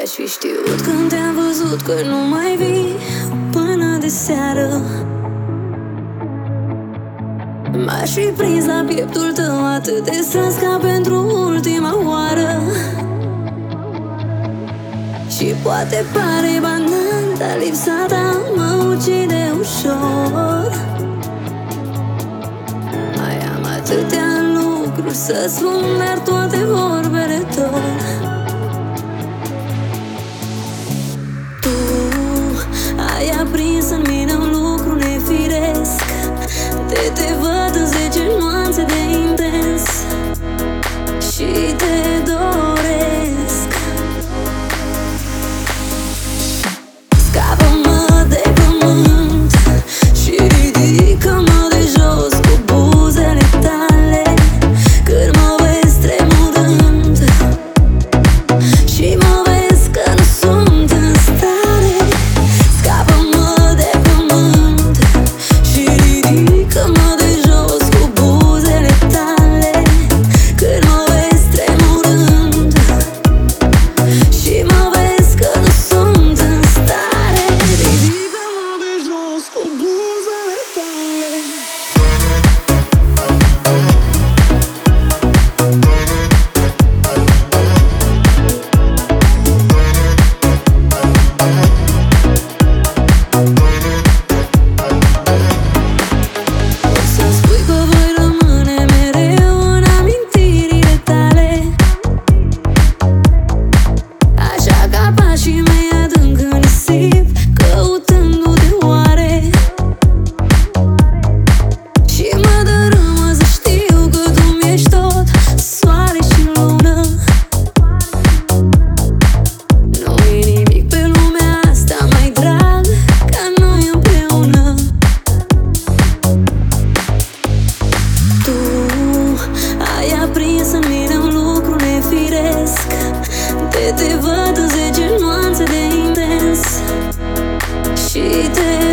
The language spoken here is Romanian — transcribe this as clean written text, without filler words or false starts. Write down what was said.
aș fi știut când te-am văzut că nu mai vii până de seară. M-aș fi prins la pieptul tău atât de strâns ca pentru ultima oară. Și poate pare banal, dar lipsa ta mă ucide ușor. Mai am atâtea lucruri să spun, dar toate vorbele dor. Tu ai aprins în mine un lucru nefiresc. Te văd în 10 nuanțe de intens și te doresc. Scapă-mă de pământ și ridică-mă de jos cu buzele tale, când mă vezi tremurând și mă vezi că nu sunt în stare. Scapă-mă de pământ și ridică-mă de jos cu buzele tale, când mă vezi tremurând și mă vezi că nu sunt în stare. Ridică-mă de jos cu buzele tale. Poți să spui că voi rămâne mereu în amintirile tale, așa ca pașii mei adânc în nisip, căutându-te oare. Și mă dărâmă să știu că tu mi-ești tot soare și lună. Nu-i nimic pe lumea asta mai drag ca noi împreună. Tu ai aprins în mine un lucru nefiresc. Te văd în 10 nuanțe de intens și te